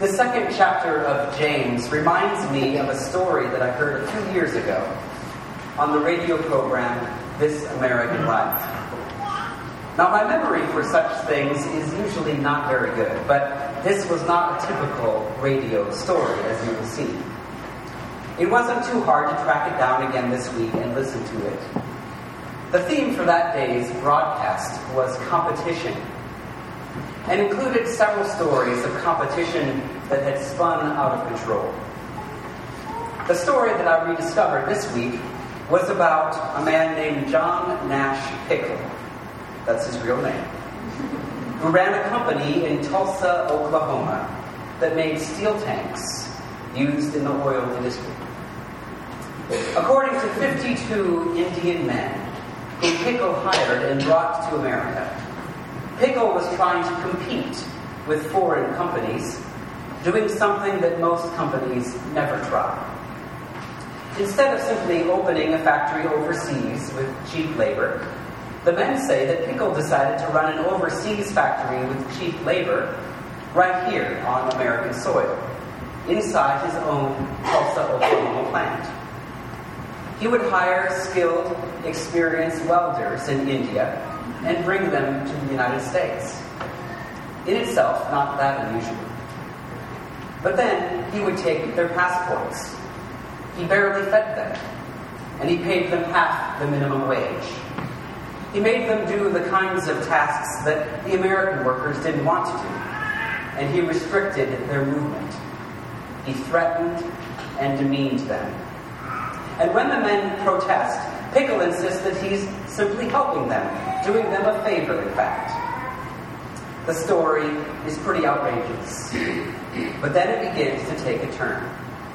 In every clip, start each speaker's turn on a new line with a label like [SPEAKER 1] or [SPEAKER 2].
[SPEAKER 1] The second chapter of James reminds me of a story that I heard a few years ago on the radio program This American Life. Now, my memory for such things is usually not very good, but this was not a typical radio story, as you will see. It wasn't too hard to track it down again this week and listen to it. The theme for that day's broadcast was competition, and included several stories of competition that had spun out of control. The story that I rediscovered this week was about a man named John Nash Pickle, that's his real name, who ran a company in Tulsa, Oklahoma, that made steel tanks used in the oil industry. According to 52 Indian men whom Pickle hired and brought to America, Pickle was trying to compete with foreign companies, doing something that most companies never try. Instead of simply opening a factory overseas with cheap labor, the men say that Pickle decided to run an overseas factory with cheap labor right here on American soil, inside his own Tulsa, Oklahoma plant. He would hire skilled, experienced welders in India and bring them to the United States. In itself, not that unusual. But then he would take their passports. He barely fed them, and he paid them half the minimum wage. He made them do the kinds of tasks that the American workers didn't want to do, and he restricted their movement. He threatened and demeaned them. And when the men protest, Pickle insists that he's simply helping them, doing them a favor, in fact. The story is pretty outrageous, but then it begins to take a turn.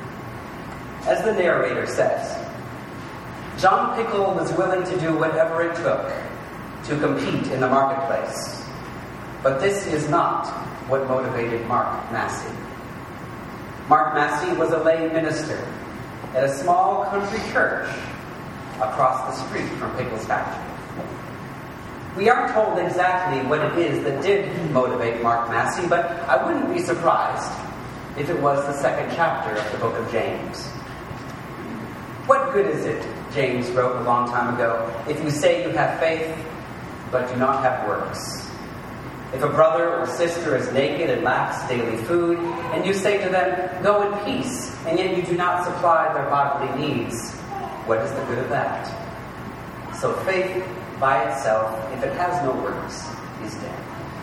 [SPEAKER 1] As the narrator says, John Pickle was willing to do whatever it took to compete in the marketplace. But this is not what motivated Mark Massey. Mark Massey was a lay minister at a small country church across the street from Pickle's factory. We aren't told exactly what it is that did motivate Mark Massey, but I wouldn't be surprised if it was the second chapter of the book of James. What good is it, James wrote a long time ago, if you say you have faith, but do not have works? If a brother or sister is naked and lacks daily food, and you say to them, go in peace, and yet you do not supply their bodily needs, what is the good of that? So faith by itself, if it has no works, is dead.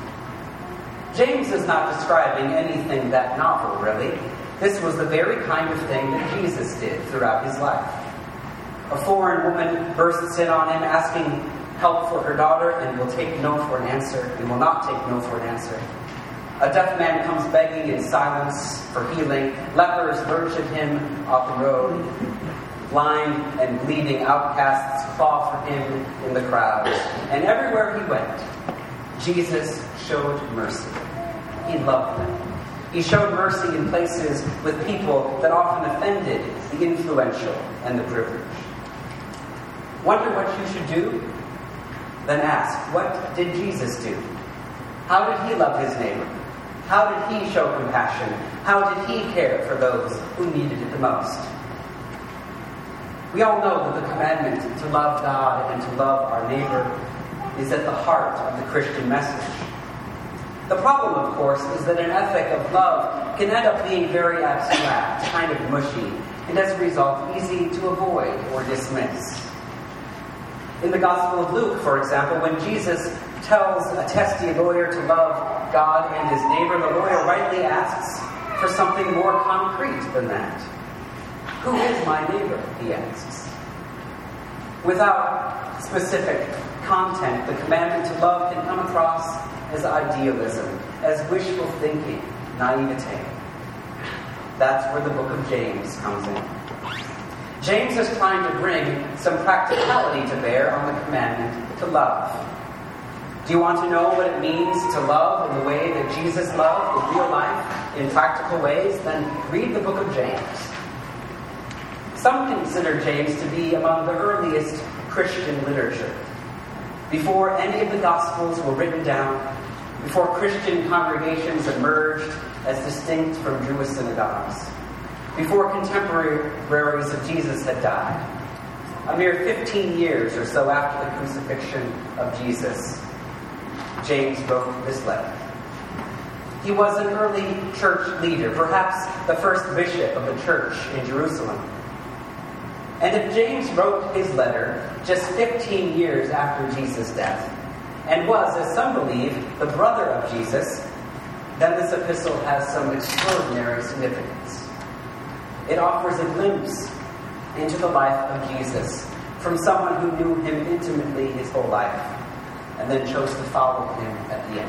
[SPEAKER 1] James is not describing anything that novel, really. This was the very kind of thing that Jesus did throughout his life. A foreign woman bursts in on him asking help for her daughter and will take no for an answer, and will not take no for an answer. A deaf man comes begging in silence for healing. Lepers lurch at him off the road. Blind and bleeding outcasts claw for him in the crowd. And everywhere he went, Jesus showed mercy. He loved them. He showed mercy in places with people that often offended the influential and the privileged. Wonder what you should do? Then ask, what did Jesus do? How did he love his neighbor? How did he show compassion? How did he care for those who needed it the most? We all know that the commandment to love God and to love our neighbor is at the heart of the Christian message. The problem, of course, is that an ethic of love can end up being very abstract, kind of mushy, and as a result, easy to avoid or dismiss. In the Gospel of Luke, for example, when Jesus tells a testy lawyer to love God and his neighbor, the lawyer rightly asks for something more concrete than that. Who is my neighbor, he asks. Without specific content, the commandment to love can come across as idealism, as wishful thinking, naivete. That's where the book of James comes in. James is trying to bring some practicality to bear on the commandment to love. Do you want to know what it means to love in the way that Jesus loved in real life, in practical ways? Then read the book of James. Some consider James to be among the earliest Christian literature. Before any of the Gospels were written down, before Christian congregations emerged as distinct from Jewish synagogues, before contemporaries of Jesus had died. A mere 15 years or so after the crucifixion of Jesus, James wrote this letter. He was an early church leader, perhaps the first bishop of the church in Jerusalem. And if James wrote his letter just 15 years after Jesus' death, and was, as some believe, the brother of Jesus, then this epistle has some extraordinary significance. It offers a glimpse into the life of Jesus from someone who knew him intimately his whole life, and then chose to follow him at the end.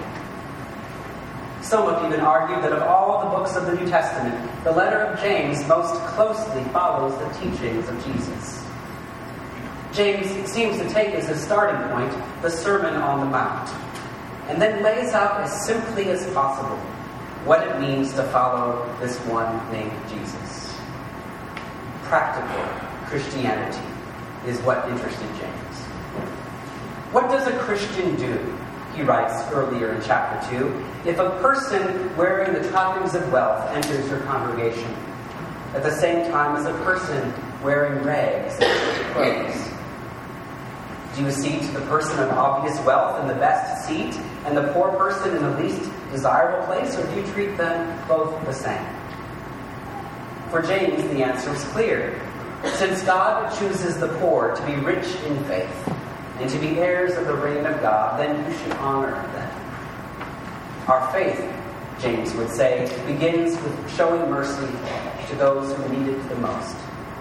[SPEAKER 1] Some have even argued that of all the books of the New Testament, the letter of James most closely follows the teachings of Jesus. James seems to take as his starting point the Sermon on the Mount, and then lays out as simply as possible what it means to follow this one named Jesus. Practical Christianity is what interested James. What does a Christian do, he writes earlier in chapter 2, if a person wearing the trappings of wealth enters your congregation, at the same time as a person wearing rags and clothes? Do you seat the person of obvious wealth in the best seat and the poor person in the least desirable place, or do you treat them both the same? For James, the answer is clear. Since God chooses the poor to be rich in faith and to be heirs of the reign of God, then you should honor them. Our faith, James would say, begins with showing mercy to those who need it the most.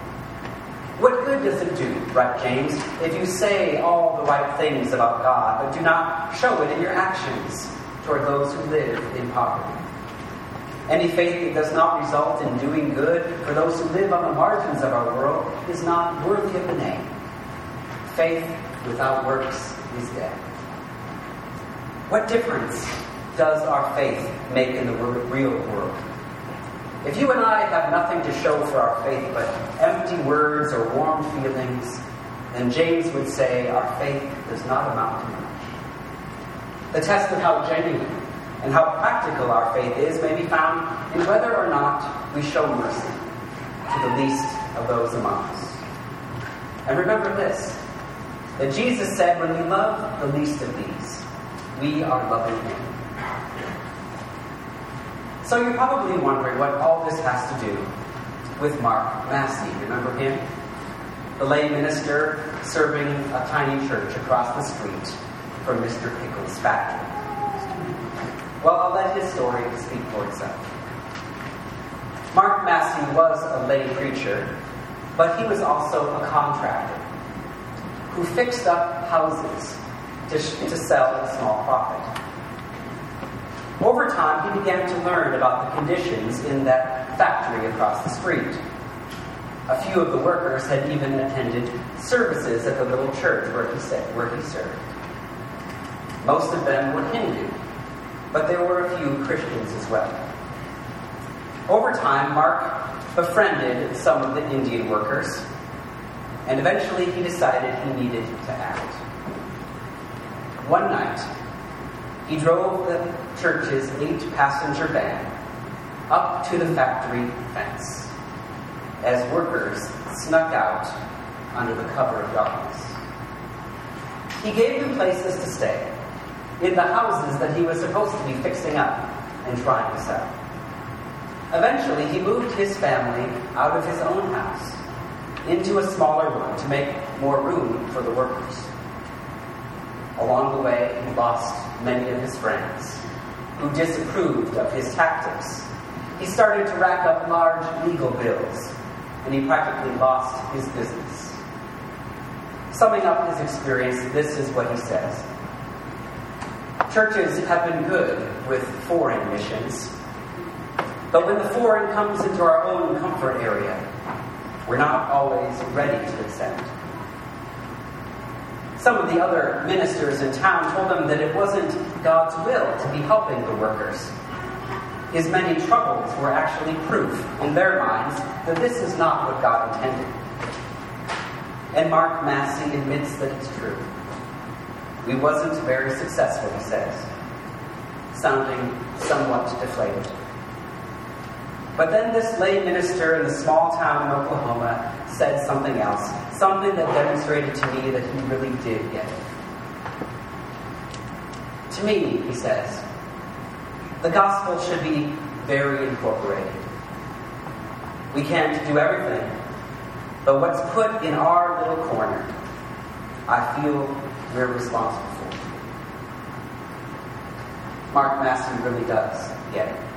[SPEAKER 1] What good does it do, writes James, if you say all the right things about God, but do not show it in your actions toward those who live in poverty? Any faith that does not result in doing good for those who live on the margins of our world is not worthy of the name. Faith without works is dead. What difference does our faith make in the real world? If you and I have nothing to show for our faith but empty words or warm feelings, then James would say our faith does not amount to much. The test of how genuine and how practical our faith is may be found in whether or not we show mercy to the least of those among us. And remember this, that Jesus said when we love the least of these, we are loving him. So you're probably wondering what all this has to do with Mark Massey. Remember him? The lay minister serving a tiny church across the street from Mr. Pickles' factory. Well, I'll let his story speak for itself. Mark Massey was a lay preacher, but he was also a contractor who fixed up houses to sell at a small profit. Over time, he began to learn about the conditions in that factory across the street. A few of the workers had even attended services at the little church where he served. Most of them were Hindu, but there were a few Christians as well. Over time, Mark befriended some of the Indian workers, and eventually he decided he needed to act. One night, he drove the church's 8-passenger van up to the factory fence as workers snuck out under the cover of darkness. He gave them places to stay in the houses that he was supposed to be fixing up and trying to sell. Eventually, he moved his family out of his own house into a smaller one to make more room for the workers. Along the way, he lost many of his friends who disapproved of his tactics. He started to rack up large legal bills, and he practically lost his business. Summing up his experience, this is what he says. Churches have been good with foreign missions, but when the foreign comes into our own comfort area, we're not always ready to accept. Some of the other ministers in town told him that it wasn't God's will to be helping the workers. His many troubles were actually proof in their minds that this is not what God intended. And Mark Massey admits that it's true. We wasn't very successful, he says. sounding somewhat deflated. But then this lay minister in the small town in Oklahoma said something else, something that demonstrated to me that he really did get it. To me, he says, the gospel should be very incorporated. We can't do everything, but what's put in our little corner, I feel we're responsible for. Mark Massey really does get it.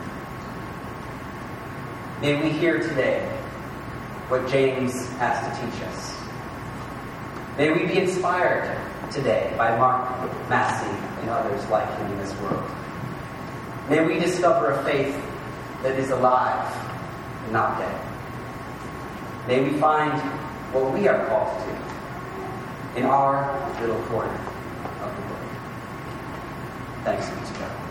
[SPEAKER 1] May we hear today what James has to teach us. May we be inspired today by Mark Massey and others like him in this world. May we discover a faith that is alive and not dead. May we find what we are called to in our little corner of the world. Thanks be to God.